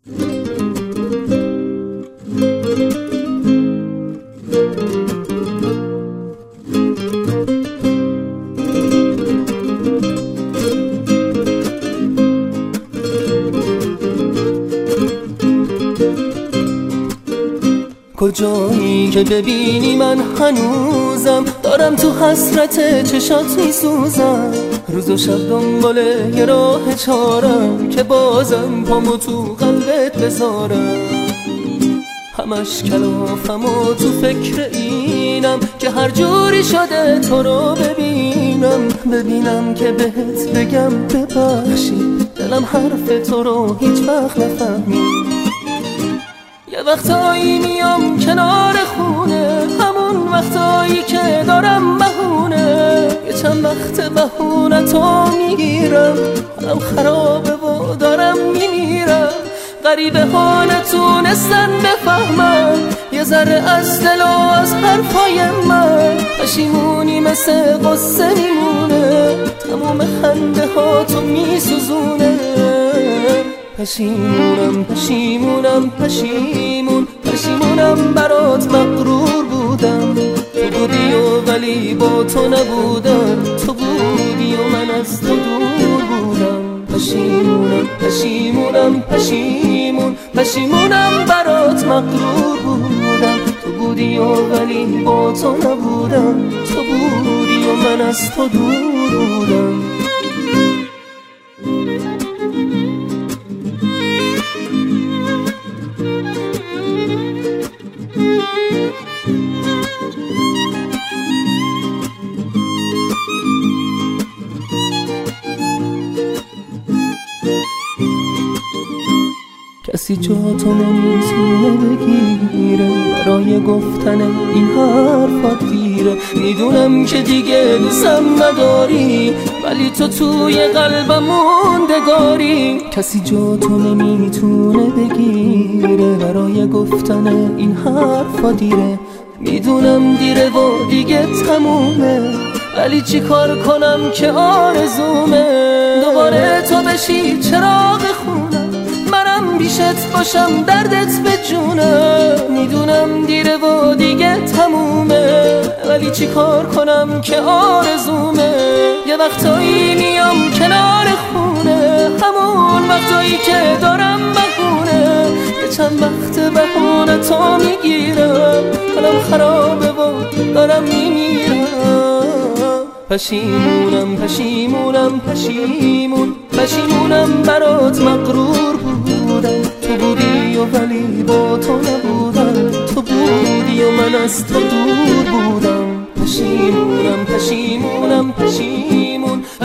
کجایی که ببینی من هنوزم دارم تو حسرت چشات میسوزم، روز و شب دنبال یه راه چارم که بازم پامو تو قلبت بذارم. همش کلافم و تو فکر اینم که هر جوری شده تو رو ببینم که بهت بگم ببخشی، دلم حرف تو رو هیچ وقت نفهمید. یه وقتایی میام کنار خونه، همون وقتایی که دارم بهونه، یه چند وقت بهونه تو میگیرم، حالم خرابه و دارم میمیرم. غریبه ها نتونستن بفهمن یه ذره از دل و از حرفای من، پشیمونی مثل قصه میمونه، تموم خنده ها تو میسوزونه. پشیمونم برات مغرور بودم، تو بودی و ولی با تو نبودم، تو بودی و من از تو دور بودم. پشیمونم برات مغرور بودم، تو بودی و ولی با تو نبودم، تو بودی و من از تو دور بودم. کسی جا تو نمیتونه بگیره، برای گفتن این حرفات دیره. میدونم که دیگه دوستم نداری، ولی تو توی قلبم موندگاری. کسی جا تو نمیتونه بگیره، برای گفتن این حرفات دیره. میدونم دیره و دیگه تمومه، ولی چی کار کنم که آرزومه دوباره تو بشی چراغ خونم، منم بیشت باشم دردت به جونم. میدونم دیره و دیگه تمومه، ولی چی کار کنم که آرزومه. یه وقتایی میام کنار خونه، همون وقتایی که دارم بهونه، یه چند وقت بهونه تو میگیرم، حالم خرابه و دارم میمیرم. پشیمونم برات مغرور بودم، تو بودی و ولی با تو نبودم، تو بودی و من از تو دور بودم.